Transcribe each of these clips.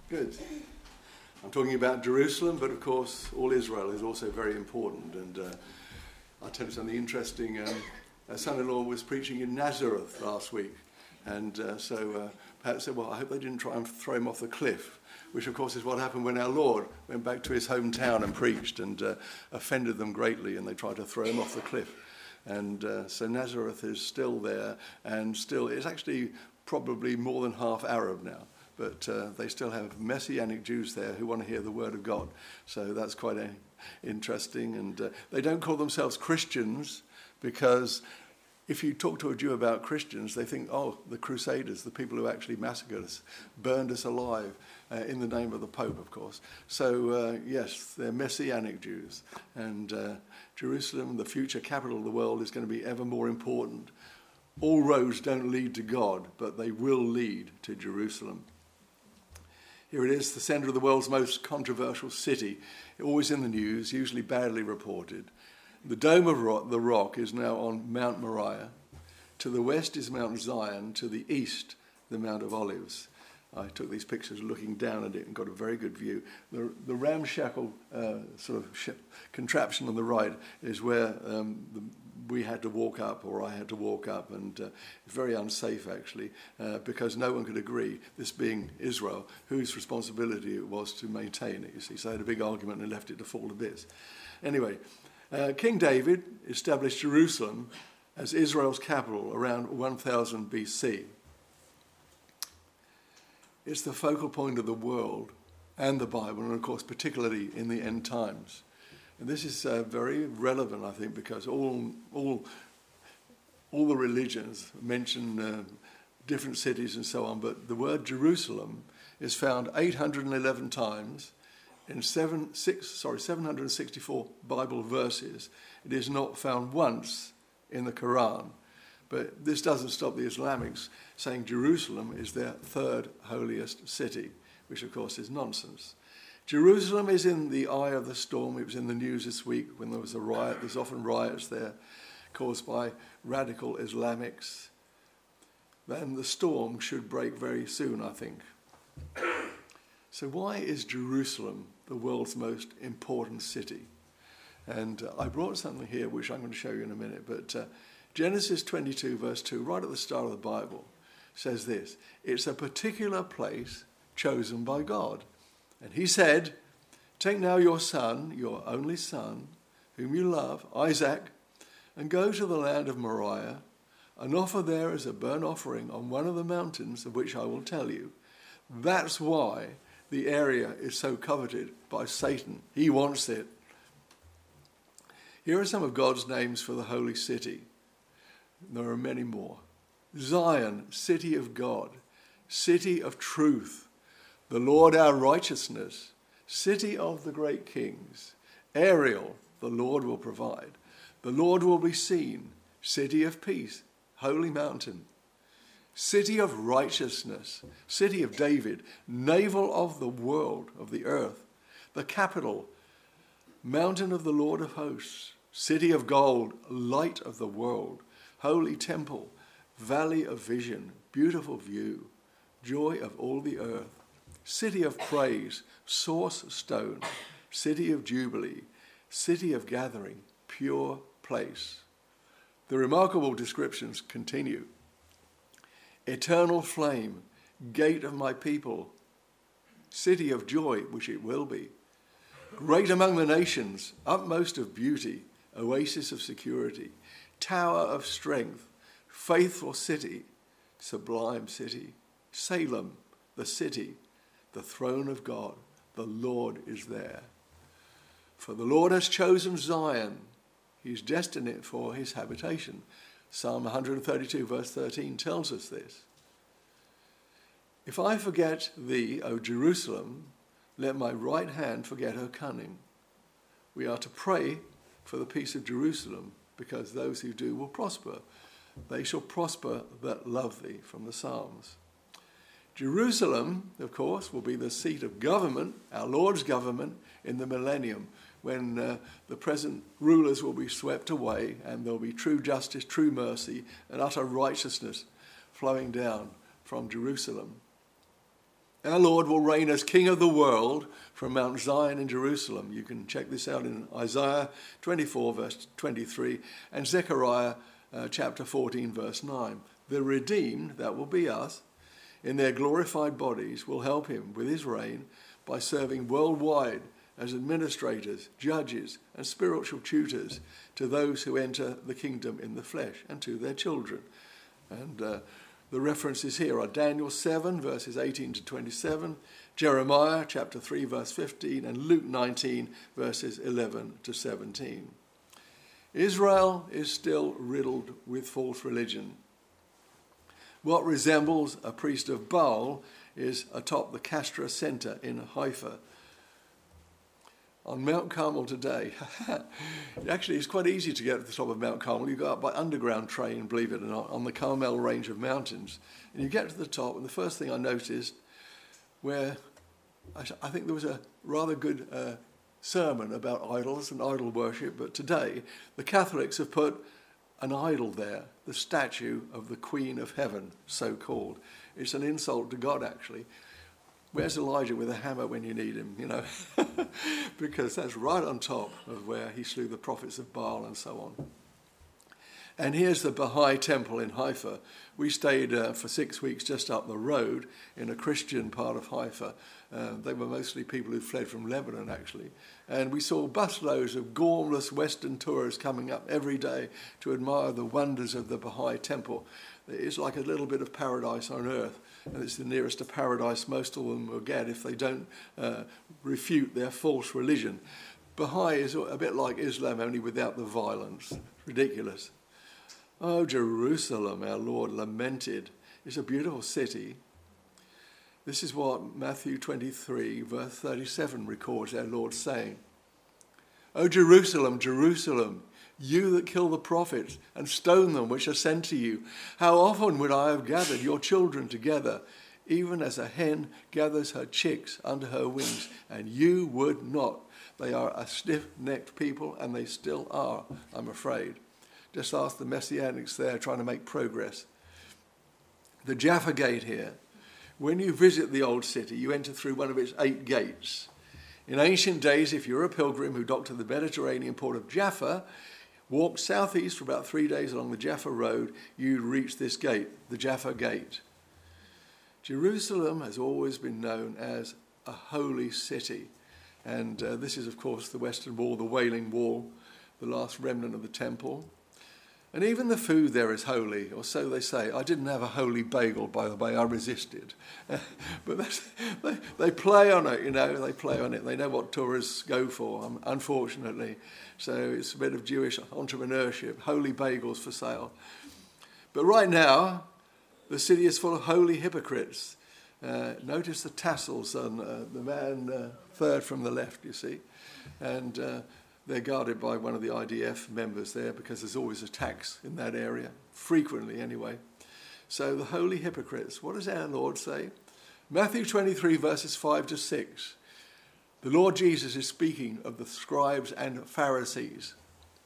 Good. I'm talking about Jerusalem, but of course all Israel is also very important. And I'll tell you something interesting. Our son-in-law was preaching in Nazareth last week. And so Pat said, well, I hope they didn't try and throw him off the cliff, which of course is what happened when our Lord went back to his hometown and preached and offended them greatly, and they tried to throw him off the cliff. And so Nazareth is still there, and still it's actually probably more than half Arab now. But they still have Messianic Jews there who want to hear the word of God. So that's quite interesting. And they don't call themselves Christians because if you talk to a Jew about Christians, they think, oh, the Crusaders, the people who actually massacred us, burned us alive in the name of the Pope, of course. So, yes, they're Messianic Jews. And Jerusalem, the future capital of the world, is going to be ever more important. All roads don't lead to God, but they will lead to Jerusalem. Here it is, the centre of the world's most controversial city, always in the news, usually badly reported. The Dome of the Rock is now on Mount Moriah. To the west is Mount Zion, to the east, the Mount of Olives. I took these pictures looking down at it and got a very good view. The ramshackle contraption on the right is where we had to walk up, or I had to walk up, and it's very unsafe actually, because no one could agree, this being Israel, whose responsibility it was to maintain it, you see. So they had a big argument and left it to fall to bits. Anyway, King David established Jerusalem as Israel's capital around 1000 BC. It's the focal point of the world and the Bible, and of course particularly in the end times. And this is very relevant, I think, because all the religions mention different cities and so on, but the word Jerusalem is found 811 times in 764 Bible verses. It is not found once in the Quran. But this doesn't stop the Islamics saying Jerusalem is their third holiest city, which of course is nonsense. Jerusalem is in the eye of the storm. It was in the news this week when there was a riot. There's often riots there caused by radical Islamics. Then the storm should break very soon, I think. So why is Jerusalem the world's most important city? And I brought something here which I'm going to show you in a minute. But Genesis 22 verse 2, right at the start of the Bible, says this: it's a particular place chosen by God. And he said, take now your son, your only son, whom you love, Isaac, and go to the land of Moriah, and offer there as a burnt offering on one of the mountains of which I will tell you. That's why the area is so coveted by Satan. He wants it. Here are some of God's names for the holy city. There are many more. Zion, city of God, city of truth. The Lord our righteousness, city of the great kings. Ariel, the Lord will provide. The Lord will be seen, city of peace, holy mountain. City of righteousness, city of David, navel of the world, of the earth. The capital, mountain of the Lord of hosts. City of gold, light of the world. Holy temple, valley of vision, beautiful view. Joy of all the earth. City of praise, source stone, city of jubilee, city of gathering, pure place. The remarkable descriptions continue. Eternal flame, gate of my people, city of joy, which it will be. Great among the nations, utmost of beauty, oasis of security, tower of strength, faithful city, sublime city. Salem, the city, the throne of God, the Lord is there. For the Lord has chosen Zion. He's destined it for his habitation. Psalm 132 verse 13 tells us this. If I forget thee, O Jerusalem, let my right hand forget her cunning. We are to pray for the peace of Jerusalem, because those who do will prosper. They shall prosper that love thee, from the Psalms. Jerusalem, of course, will be the seat of government, our Lord's government, in the millennium, when the present rulers will be swept away and there'll be true justice, true mercy, and utter righteousness flowing down from Jerusalem. Our Lord will reign as King of the world from Mount Zion in Jerusalem. You can check this out in Isaiah 24, verse 23, and Zechariah chapter 14, verse 9. The redeemed, that will be us, in their glorified bodies will help him with his reign by serving worldwide as administrators, judges, and spiritual tutors to those who enter the kingdom in the flesh and to their children. And the references here are Daniel 7, verses 18 to 27, Jeremiah chapter 3, verse 15, and Luke 19, verses 11 to 17. Israel is still riddled with false religion. What resembles a priest of Baal is atop the Castra Center in Haifa. On Mount Carmel today, actually it's quite easy to get to the top of Mount Carmel. You go up by underground train, believe it or not, on the Carmel range of mountains. And you get to the top, and the first thing I noticed, where I think there was a rather good sermon about idols and idol worship, but today the Catholics have put an idol there, the statue of the Queen of Heaven, so-called. It's an insult to God, actually. Where's Elijah with a hammer when you need him, you know? Because that's right on top of where he slew the prophets of Baal and so on. And here's the Baha'i temple in Haifa. We stayed for 6 weeks just up the road in a Christian part of Haifa. They were mostly people who fled from Lebanon, actually. And we saw busloads of gormless Western tourists coming up every day to admire the wonders of the Baha'i temple. It's like a little bit of paradise on earth. And it's the nearest to paradise most of them will get if they don't refute their false religion. Baha'i is a bit like Islam, only without the violence. Ridiculous. Oh, Jerusalem, our Lord lamented. It's a beautiful city. This is what Matthew 23, verse 37 records our Lord saying. Oh, Jerusalem, Jerusalem, you that kill the prophets and stone them which are sent to you, how often would I have gathered your children together, even as a hen gathers her chicks under her wings, and you would not. They are a stiff-necked people, and they still are, I'm afraid. Just ask the Messianics there trying to make progress. The Jaffa Gate here. When you visit the old city, you enter through one of its 8 gates. In ancient days, if you're a pilgrim who docked at the Mediterranean port of Jaffa, walked southeast for about 3 days along the Jaffa Road, you'd reach this gate, the Jaffa Gate. Jerusalem has always been known as a holy city. And this is, of course, the Western Wall, the Wailing Wall, the last remnant of the temple. And even the food there is holy, or so they say. I didn't have a holy bagel, by the way, I resisted. But they play on it, you know, they play on it. They know what tourists go for, unfortunately. So it's a bit of Jewish entrepreneurship, holy bagels for sale. But right now, the city is full of holy hypocrites. Notice the tassels on the man third from the left, you see. And they're guarded by one of the IDF members there because there's always attacks in that area, frequently anyway. So the holy hypocrites, what does our Lord say? Matthew 23, verses 5 to 6. The Lord Jesus is speaking of the scribes and Pharisees.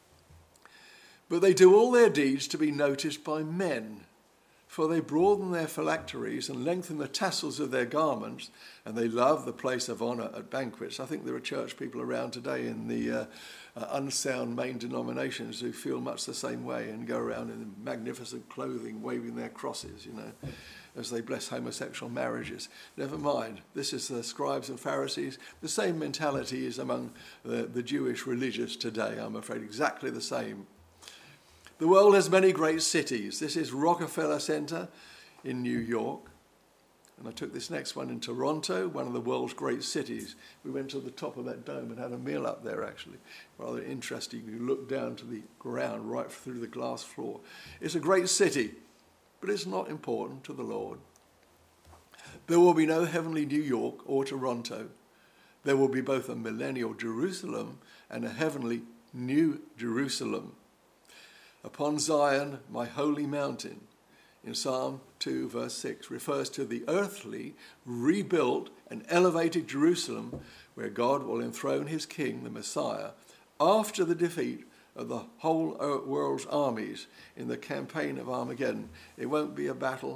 But they do all their deeds to be noticed by men, for they broaden their phylacteries and lengthen the tassels of their garments, and they love the place of honour at banquets. I think there are church people around today in the unsound main denominations who feel much the same way and go around in magnificent clothing, waving their crosses, you know, as they bless homosexual marriages. Never mind, this is the scribes and Pharisees. The same mentality is among the Jewish religious today, I'm afraid, exactly the same. The world has many great cities. This is Rockefeller Center in New York. And I took this next one in Toronto, one of the world's great cities. We went to the top of that dome and had a meal up there, actually. Rather interesting. You look down to the ground right through the glass floor. It's a great city, but it's not important to the Lord. There will be no heavenly New York or Toronto. There will be both a millennial Jerusalem and a heavenly New Jerusalem. Upon Zion, my holy mountain, in Psalm 2, verse 6, refers to the earthly, rebuilt and elevated Jerusalem where God will enthrone his king, the Messiah, after the defeat of the whole world's armies in the campaign of Armageddon. It won't be a battle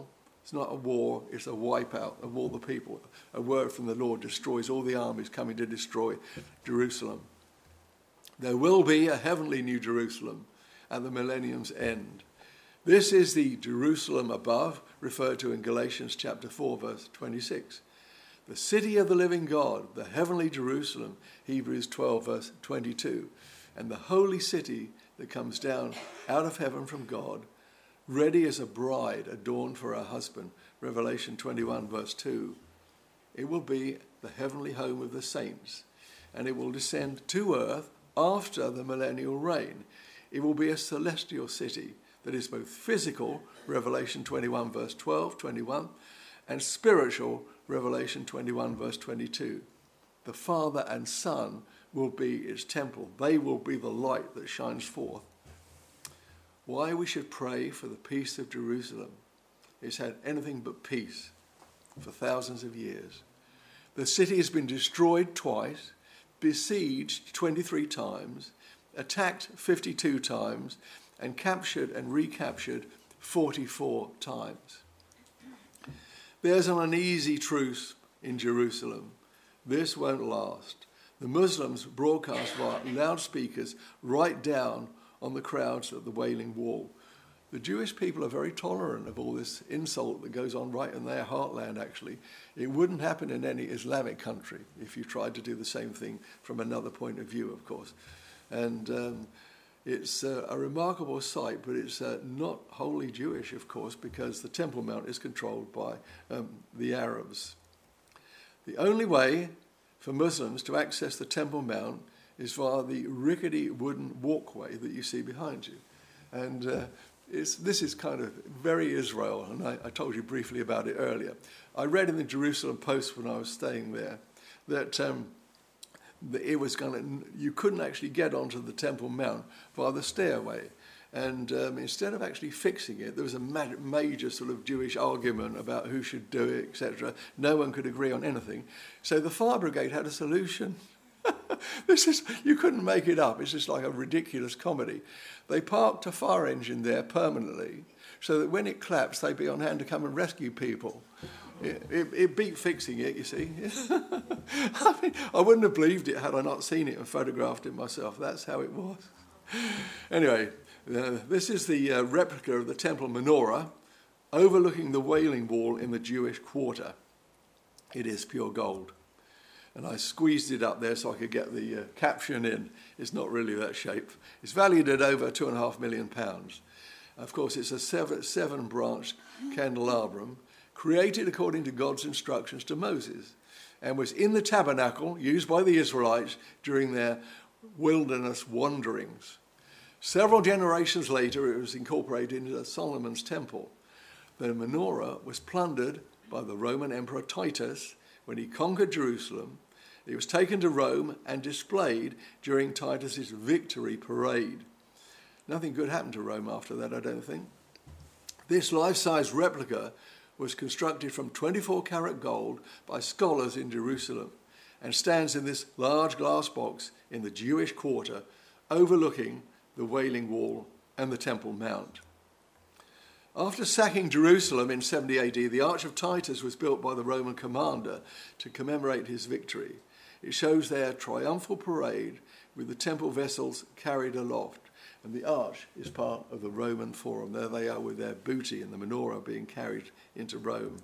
It's not a war, it's a wipeout of all the people. A word from the Lord destroys all the armies coming to destroy Jerusalem. There will be a heavenly New Jerusalem at the millennium's end. This is the Jerusalem above, referred to in Galatians chapter 4, verse 26. The city of the living God, the heavenly Jerusalem, Hebrews 12, verse 22. And the holy city that comes down out of heaven from God, ready as a bride adorned for her husband, Revelation 21, verse 2. It will be the heavenly home of the saints, and it will descend to earth after the millennial reign. It will be a celestial city that is both physical, Revelation 21, verse 12, 21, and spiritual, Revelation 21, verse 22. The Father and Son will be its temple. They will be the light that shines forth. Why we should pray for the peace of Jerusalem. It's had anything but peace for thousands of years. The city has been destroyed twice, besieged 23 times, attacked 52 times, and captured and recaptured 44 times. There's an uneasy truce in Jerusalem. This won't last. The Muslims broadcast via loudspeakers right down on the crowds at the Wailing Wall. The Jewish people are very tolerant of all this insult that goes on right in their heartland, actually. It wouldn't happen in any Islamic country if you tried to do the same thing from another point of view, of course. And it's a remarkable sight, but it's not wholly Jewish, of course, because the Temple Mount is controlled by the Arabs. The only way for Muslims to access the Temple Mount is via the rickety wooden walkway that you see behind you. And this is kind of very Israel, and I told you briefly about it earlier. I read in the Jerusalem Post when I was staying there that it was you couldn't actually get onto the Temple Mount via the stairway. And instead of actually fixing it, there was a major sort of Jewish argument about who should do it, etc. No one could agree on anything. So the fire brigade had a solution. You couldn't make it up. It's just like a ridiculous comedy. They parked a fire engine there permanently so that when it collapsed, they'd be on hand to come and rescue people. It beat fixing it, you see. I mean, I wouldn't have believed it had I not seen it and photographed it myself. That's how it was. Anyway, this is the replica of the temple menorah overlooking the Wailing Wall in the Jewish quarter. It is pure gold. And I squeezed it up there so I could get the caption in. It's not really that shape. It's valued at over £2.5 million. Of course, it's a seven-branch candelabrum created according to God's instructions to Moses and was in the tabernacle used by the Israelites during their wilderness wanderings. Several generations later, it was incorporated into Solomon's temple. The menorah was plundered by the Roman Emperor Titus when he conquered Jerusalem. It was taken to Rome and displayed during Titus's victory parade. Nothing good happened to Rome after that, I don't think. This life-size replica was constructed from 24-karat gold by scholars in Jerusalem and stands in this large glass box in the Jewish quarter overlooking the Wailing Wall and the Temple Mount. After sacking Jerusalem in 70 AD, the Arch of Titus was built by the Roman commander to commemorate his victory. It shows their triumphal parade with the temple vessels carried aloft, and the arch is part of the Roman Forum. There they are with their booty and the menorah being carried into Rome.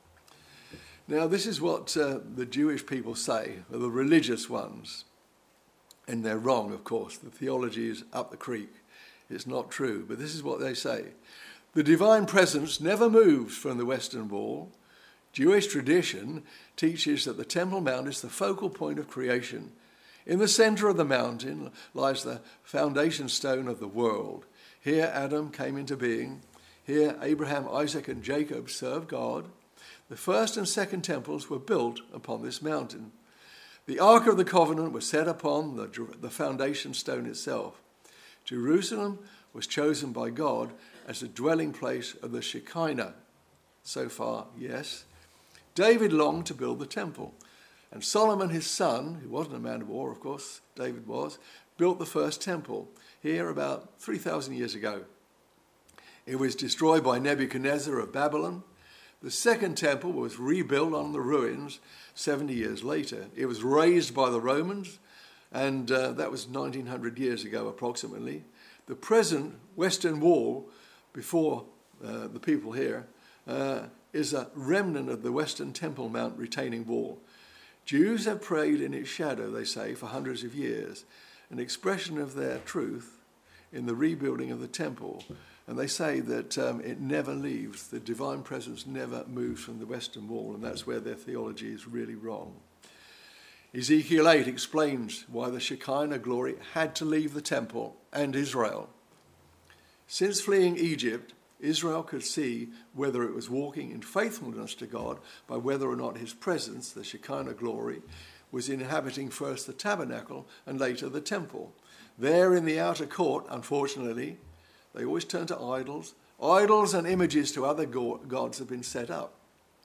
Now, this is what the Jewish people say, or the religious ones, and they're wrong, of course. The theology is up the creek. It's not true, but this is what they say. The divine presence never moves from the Western Wall. Jewish tradition teaches that the Temple Mount is the focal point of creation. In the center of the mountain lies the foundation stone of the world. Here Adam came into being. Here Abraham, Isaac, and Jacob served God. The first and second temples were built upon this mountain. The Ark of the Covenant was set upon the foundation stone itself. Jerusalem was chosen by God as the dwelling place of the Shekinah. So far, yes. David longed to build the temple. And Solomon, his son, who wasn't a man of war, of course, David was, built the first temple here about 3,000 years ago. It was destroyed by Nebuchadnezzar of Babylon. The second temple was rebuilt on the ruins 70 years later. It was razed by the Romans, and that was 1900 years ago approximately. The present Western Wall, before the people here, is a remnant of the Western Temple Mount retaining wall. Jews have prayed in its shadow, they say, for hundreds of years, an expression of their truth in the rebuilding of the temple. And they say that it never leaves, the divine presence never moves from the Western Wall, and that's where their theology is really wrong. Ezekiel 8 explains why the Shekinah glory had to leave the temple and Israel. Since fleeing Egypt, Israel could see whether it was walking in faithfulness to God by whether or not his presence, the Shekinah glory, was inhabiting first the tabernacle and later the temple. There in the outer court, unfortunately, they always turn to idols. Idols and images to other gods have been set up.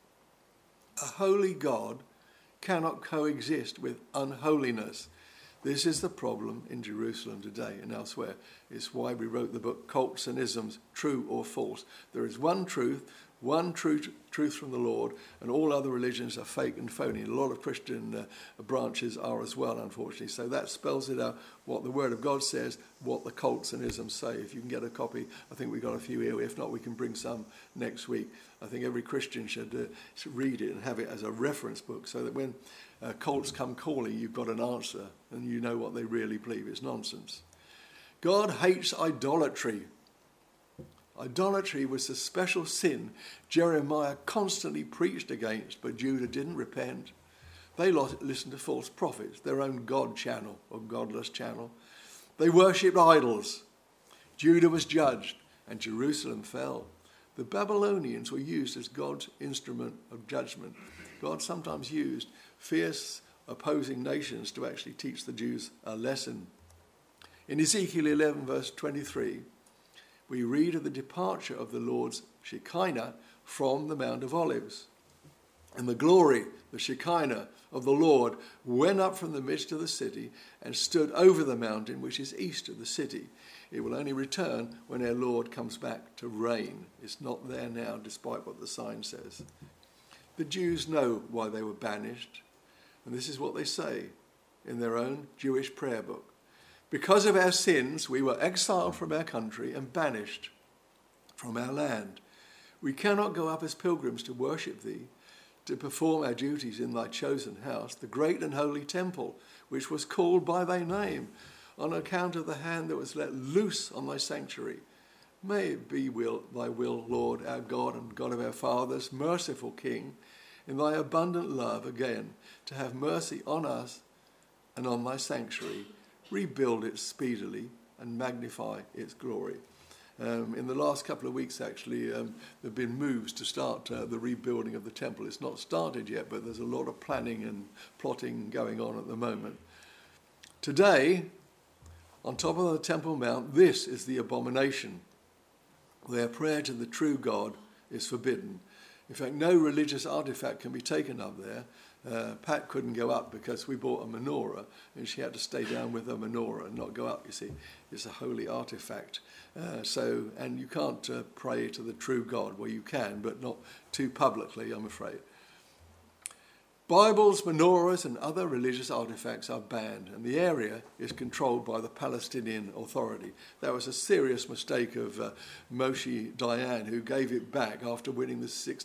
A holy God cannot coexist with unholiness. This is the problem in Jerusalem today and elsewhere. It's why we wrote the book Cults and Isms, True or False. There is one truth from the Lord, and all other religions are fake and phony. A lot of Christian branches are as well, unfortunately. So that spells it out, what the Word of God says, what the cults and isms say. If you can get a copy, I think we've got a few here. If not, we can bring some next week. I think every Christian should read it and have it as a reference book, so that when cults come calling, you've got an answer and you know what they really believe. It's nonsense. God hates idolatry. Idolatry was the special sin Jeremiah constantly preached against, but Judah didn't repent. They listened to false prophets, their own God channel or godless channel. They worshipped idols. Judah was judged and Jerusalem fell. The Babylonians were used as God's instrument of judgment. God sometimes used fierce opposing nations to actually teach the Jews a lesson. In Ezekiel 11 verse 23, we read of the departure of the Lord's Shekinah from the Mount of Olives. And the glory, the Shekinah of the Lord, went up from the midst of the city and stood over the mountain which is east of the city. It will only return when our Lord comes back to reign. It's not there now, despite what the sign says. The Jews know why they were banished, and this is what they say in their own Jewish prayer book. Because of our sins, we were exiled from our country and banished from our land. We cannot go up as pilgrims to worship thee, to perform our duties in thy chosen house, the great and holy temple, which was called by thy name, on account of the hand that was let loose on thy sanctuary. May it be thy will, Lord, our God and God of our fathers, merciful King, in thy abundant love again, to have mercy on us and on thy sanctuary, rebuild it speedily and magnify its glory. In the last couple of weeks, actually, there have been moves to start the rebuilding of the temple. It's not started yet, but there's a lot of planning and plotting going on at the moment. Today, on top of the Temple Mount, this is the abomination, where prayer to the true God is forbidden. In fact, no religious artifact can be taken up there. Pat couldn't go up because we bought a menorah and she had to stay down with her menorah and not go up, you see. It's a holy artifact. And you can't pray to the true God. Well, you can, but not too publicly, I'm afraid. Bibles, menorahs and other religious artifacts are banned, and the area is controlled by the Palestinian Authority. That was a serious mistake of Moshe Dayan, who gave it back after winning the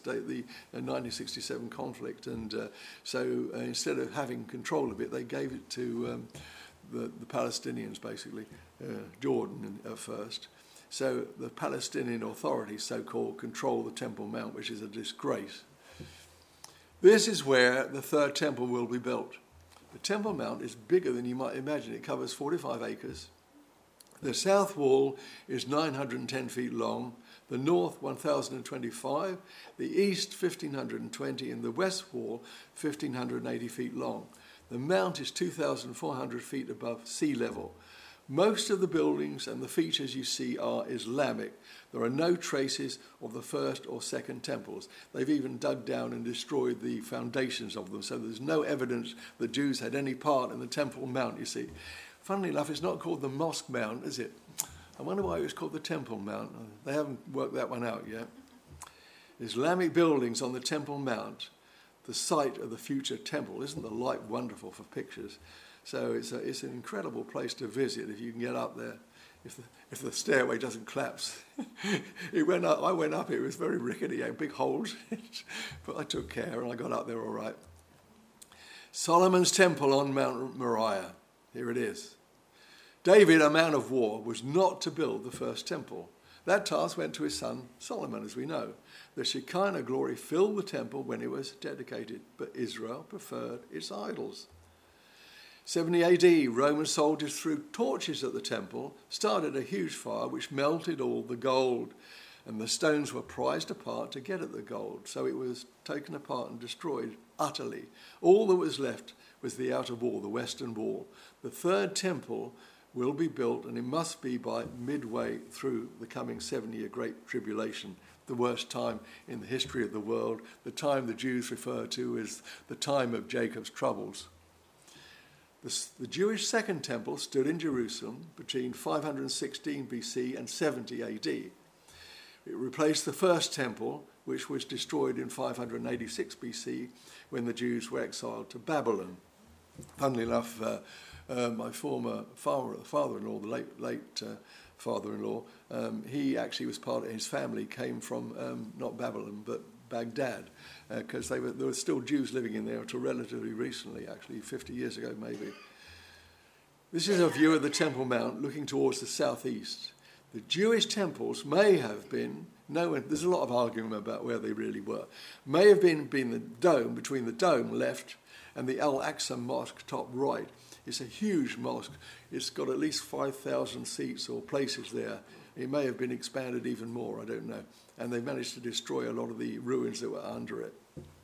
1967 conflict. And so instead of having control of it, they gave it to the Palestinians, basically, Jordan at first. So the Palestinian Authority, so-called, control the Temple Mount, which is a disgrace. This is where the third temple will be built. The Temple Mount is bigger than you might imagine. It covers 45 acres. The south wall is 910 feet long, the north 1,025, the east 1,520, and the west wall 1,580 feet long. The mount is 2,400 feet above sea level. Most of the buildings and the features you see are Islamic. There are no traces of the first or second temples. They've even dug down and destroyed the foundations of them, so there's no evidence that Jews had any part in the Temple Mount, you see. Funnily enough, it's not called the Mosque Mount, is it? I wonder why it was called the Temple Mount. They haven't worked that one out yet. Islamic buildings on the Temple Mount, the site of the future temple. Isn't the light wonderful for pictures? So it's an incredible place to visit if you can get up there. If the stairway doesn't collapse. I went up, it was very rickety, had big holes. But I took care and I got up there all right. Solomon's temple on Mount Moriah. Here it is. David, a man of war, was not to build the first temple. That task went to his son Solomon, as we know. The Shekinah glory filled the temple when it was dedicated, but Israel preferred its idols. 70 AD, Roman soldiers threw torches at the temple, started a huge fire which melted all the gold, and the stones were prized apart to get at the gold. So it was taken apart and destroyed utterly. All that was left was the outer wall, the western wall. The third temple will be built, and it must be by midway through the coming 7-year Great Tribulation, the worst time in the history of the world, the time the Jews refer to as the time of Jacob's troubles. The Jewish Second Temple stood in Jerusalem between 516 BC and 70 AD. It replaced the First Temple, which was destroyed in 586 BC when the Jews were exiled to Babylon. Funnily enough, my former father-in-law, the late father-in-law, he actually was part of his family, came from not Babylon, but Baghdad, because there were still Jews living in there until relatively recently, actually 50 years ago maybe. This is a view of the Temple Mount looking towards the southeast. The Jewish temples may have been, there's a lot of argument about where they really were, may have been the dome, between the dome left and the Al-Aqsa Mosque top right. It's a huge mosque. It's got at least 5,000 seats or places there. It may have been expanded even more, I don't know. And they managed to destroy a lot of the ruins that were under it.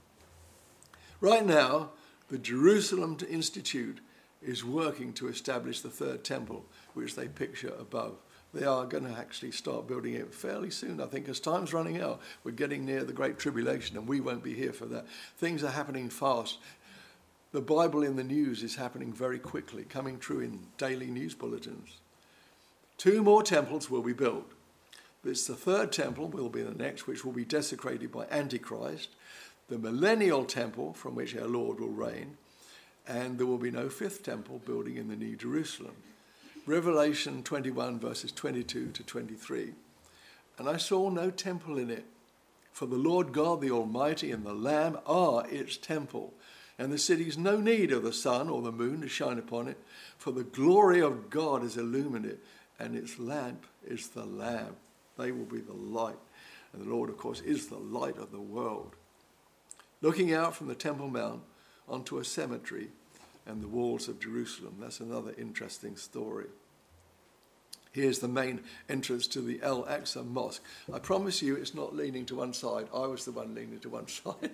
Right now, the Jerusalem Institute is working to establish the third temple, which they picture above. They are going to actually start building it fairly soon, I think, as time's running out. We're getting near the Great Tribulation, and we won't be here for that. Things are happening fast. The Bible in the news is happening very quickly, coming true in daily news bulletins. 2 more temples will be built. It's the third temple will be the next, which will be desecrated by Antichrist, the millennial temple from which our Lord will reign, and there will be no 5th temple building in the New Jerusalem. Revelation 21 verses 22 to 23. And I saw no temple in it, for the Lord God, the Almighty, and the Lamb are its temple. And the city has no need of the sun or the moon to shine upon it, for the glory of God has illumined it, and its lamp is the Lamb. They will be the light. And the Lord, of course, is the light of the world. Looking out from the Temple Mount onto a cemetery and the walls of Jerusalem. That's another interesting story. Here's the main entrance to the Al-Aqsa Mosque. I promise you it's not leaning to one side. I was the one leaning to one side.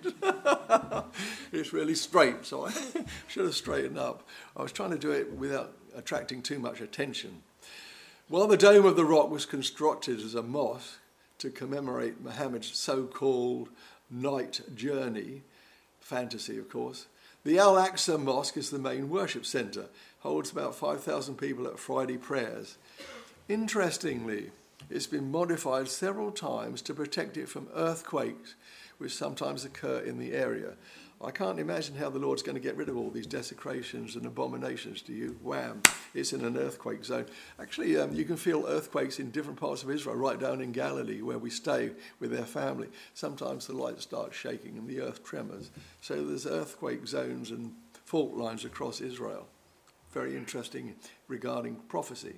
It's really straight, so I should have straightened up. I was trying to do it without attracting too much attention. While the Dome of the Rock was constructed as a mosque to commemorate Muhammad's so-called night journey, fantasy of course, the Al-Aqsa Mosque is the main worship centre, holds about 5,000 people at Friday prayers. Interestingly, it's been modified several times to protect it from earthquakes, which sometimes occur in the area. I can't imagine how the Lord's going to get rid of all these desecrations and abominations, do you? Wham, it's in an earthquake zone. Actually, you can feel earthquakes in different parts of Israel, right down in Galilee, where we stay with their family. Sometimes the light starts shaking and the earth tremors. So there's earthquake zones and fault lines across Israel. Very interesting regarding prophecy.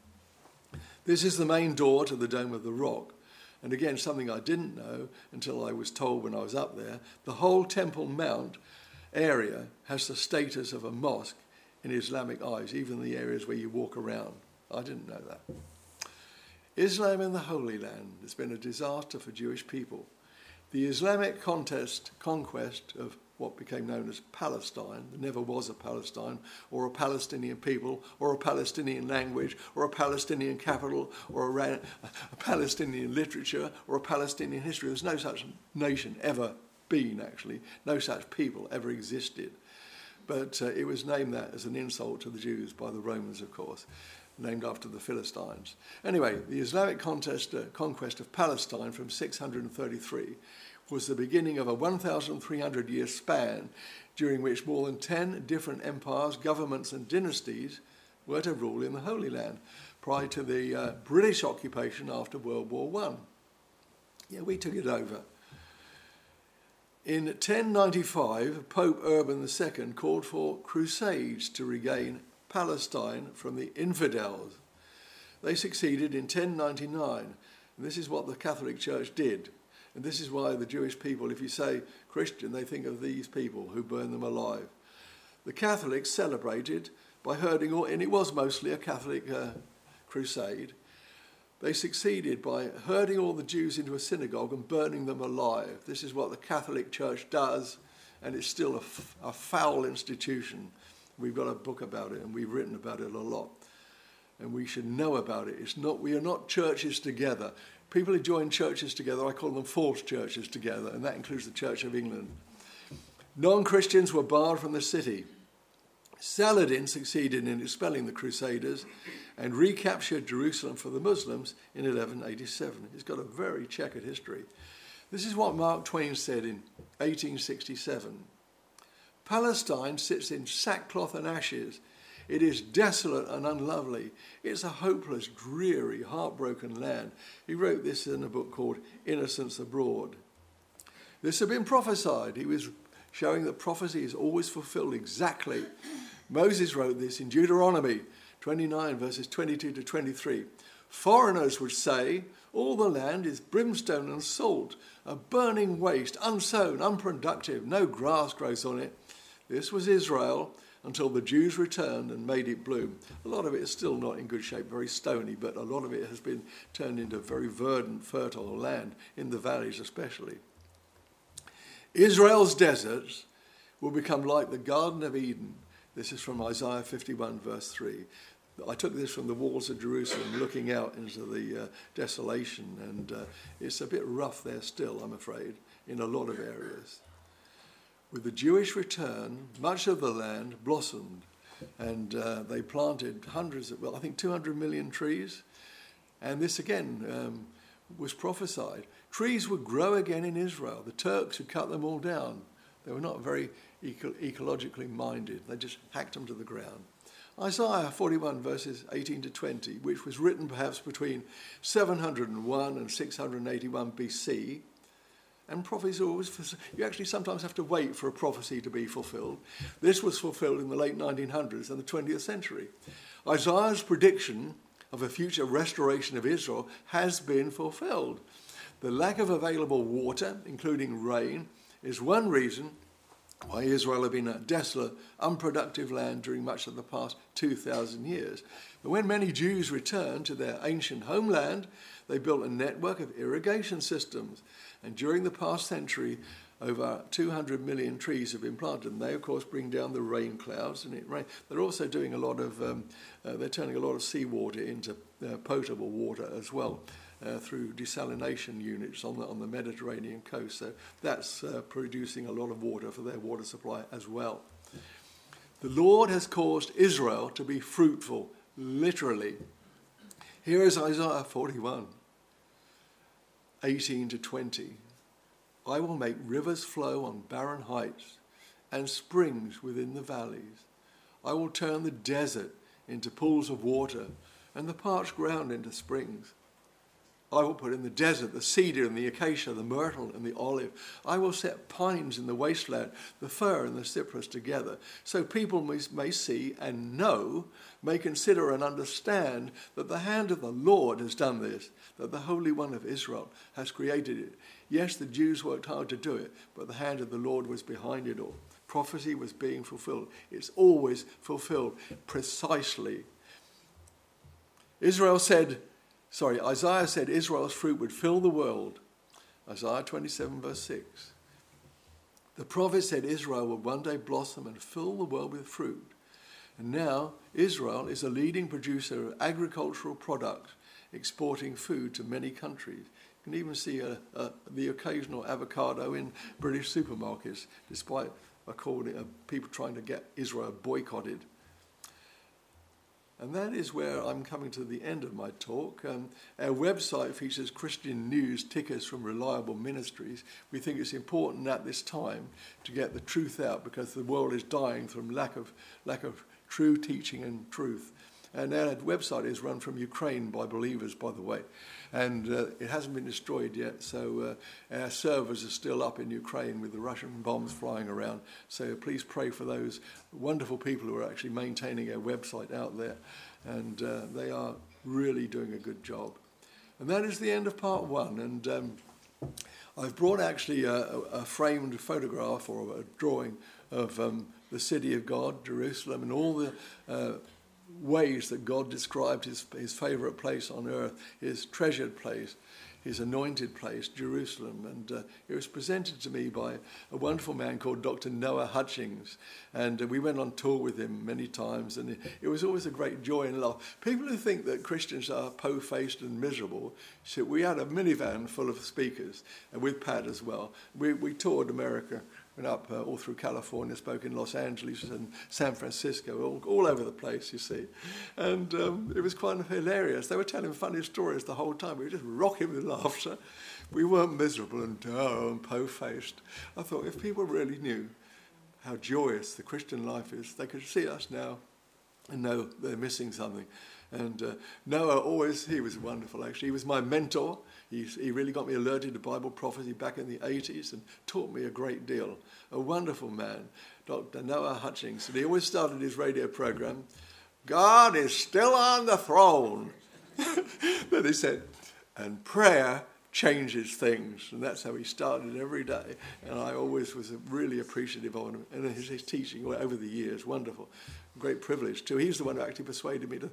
This is the main door to the Dome of the Rock. And again, something I didn't know until I was told when I was up there, the whole Temple Mount area has the status of a mosque in Islamic eyes, even the areas where you walk around. I didn't know that. Islam in the Holy Land has been a disaster for Jewish people. The Islamic conquest of what became known as Palestine, there never was a Palestine, or a Palestinian people, or a Palestinian language, or a Palestinian capital, or a Palestinian literature, or a Palestinian history. There's no such nation ever been, actually. No such people ever existed. But it was named that as an insult to the Jews by the Romans, of course, named after the Philistines. Anyway, the Islamic conquest of Palestine from 633 was the beginning of a 1,300-year span during which more than 10 different empires, governments and dynasties were to rule in the Holy Land prior to the British occupation after World War I. Yeah, we took it over. In 1095, Pope Urban II called for crusades to regain Palestine from the infidels. They succeeded in 1099, and this is what the Catholic Church did. And this is why the Jewish people, if you say Christian, they think of these people who burn them alive. The Catholics celebrated by herding all, and it was mostly a Catholic crusade. They succeeded by herding all the Jews into a synagogue and burning them alive. This is what the Catholic Church does, and it's still a foul institution. We've got a book about it, and we've written about it a lot. And we should know about it. We are not churches together. People who join churches together, I call them false churches together, and that includes the Church of England. Non-Christians were barred from the city. Saladin succeeded in expelling the Crusaders and recaptured Jerusalem for the Muslims in 1187. He's got a very checkered history. This is what Mark Twain said in 1867. Palestine sits in sackcloth and ashes. It is desolate and unlovely. It's a hopeless, dreary, heartbroken land. He wrote this in a book called Innocents Abroad. This had been prophesied. He was showing that prophecy is always fulfilled exactly. Moses wrote this in Deuteronomy 29, verses 22 to 23. Foreigners would say, all the land is brimstone and salt, a burning waste, unsown, unproductive, no grass grows on it. This was Israel until the Jews returned and made it bloom. A lot of it is still not in good shape, very stony, but a lot of it has been turned into very verdant, fertile land, in the valleys especially. Israel's deserts will become like the Garden of Eden. This is from Isaiah 51, verse 3. I took this from the walls of Jerusalem, looking out into the desolation, and it's a bit rough there still, I'm afraid, in a lot of areas. With the Jewish return, much of the land blossomed, and they planted hundreds of, I think 200 million trees. And this again was prophesied. Trees would grow again in Israel. The Turks had cut them all down. They were not very ecologically minded. They just hacked them to the ground. Isaiah 41 verses 18 to 20, which was written perhaps between 701 and 681 BC, and prophecies always, you actually sometimes have to wait for a prophecy to be fulfilled. This was fulfilled in the late 1900s and the 20th century. Isaiah's prediction of a future restoration of Israel has been fulfilled. The lack of available water, including rain, is one reason why Israel had been a desolate, unproductive land during much of the past 2,000 years. But when many Jews returned to their ancient homeland, they built a network of irrigation systems. And during the past century, over 200 million trees have been planted. And they, of course, bring down the rain clouds, and it rains. They're also doing a lot of, they're turning a lot of seawater into potable water as well. Through desalination units on the Mediterranean coast. So that's producing a lot of water for their water supply as well. The Lord has caused Israel to be fruitful, literally. Here is Isaiah 41, 18 to 20. I will make rivers flow on barren heights and springs within the valleys. I will turn the desert into pools of water and the parched ground into springs. I will put in the desert the cedar and the acacia, the myrtle and the olive. I will set pines in the wasteland, the fir and the cypress together, so people may see and know, may consider and understand that the hand of the Lord has done this, that the Holy One of Israel has created it. Yes, the Jews worked hard to do it, but the hand of the Lord was behind it all. Prophecy was being fulfilled. It's always fulfilled precisely. Isaiah said Israel's fruit would fill the world. Isaiah 27 verse 6. The prophet said Israel would one day blossom and fill the world with fruit. And now Israel is a leading producer of agricultural products, exporting food to many countries. You can even see the occasional avocado in British supermarkets, despite people trying to get Israel boycotted. And that is where I'm coming to the end of my talk. Our website features Christian news tickers from reliable ministries. We think it's important at this time to get the truth out because the world is dying from lack of true teaching and truth. And our website is run from Ukraine by believers, by the way. And it hasn't been destroyed yet, so our servers are still up in Ukraine with the Russian bombs flying around. So please pray for those wonderful people who are actually maintaining our website out there. And they are really doing a good job. And that is the end of part one. And I've brought actually a framed photograph or a drawing of the city of God, Jerusalem, and all the ways that God described his favourite place on earth, his treasured place, his anointed place, Jerusalem. And it was presented to me by a wonderful man called Dr. Noah Hutchings. And we went on tour with him many times, and it was always a great joy and love. People who think that Christians are po-faced and miserable, so we had a minivan full of speakers, and with Pat as well. We toured America. Went up all through California, spoke in Los Angeles and San Francisco, all over the place, you see. And it was quite hilarious. They were telling funny stories the whole time. We were just rocking with laughter. We weren't miserable and dull and po-faced. I thought if people really knew how joyous the Christian life is, they could see us now and know they're missing something. And Noah he was wonderful actually. He was my mentor. He really got me alerted to Bible prophecy back in the 80s and taught me a great deal. A wonderful man, Dr. Noah Hutchings. And he always started his radio program, God is still on the throne. Then he said, and prayer changes things. And that's how he started every day. And I always was really appreciative of him. And his teaching over the years, wonderful. Great privilege too. He's the one who actually persuaded me to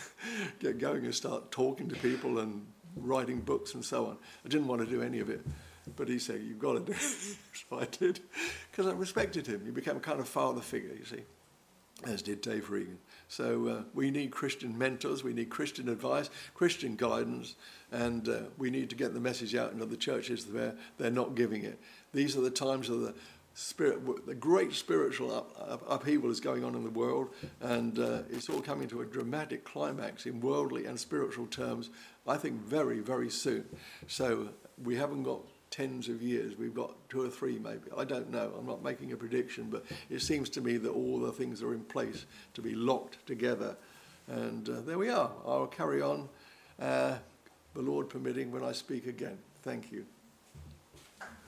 get going and start talking to people and writing books and so on. I didn't want to do any of it, but he said, you've got to do it. So I did, because I respected him. He became a kind of father figure, you see, as did Dave Regan. So we need Christian mentors, we need Christian advice, Christian guidance, and we need to get the message out into the churches where they're not giving it. These are the times of the great spiritual upheaval is going on in the world, and it's all coming to a dramatic climax in worldly and spiritual terms, I think very, very soon. So we haven't got tens of years, we've got 2 or 3 maybe. I don't know, I'm not making a prediction, but it seems to me that all the things are in place to be locked together. And there we are. I'll carry on, the Lord permitting, when I speak again. Thank you.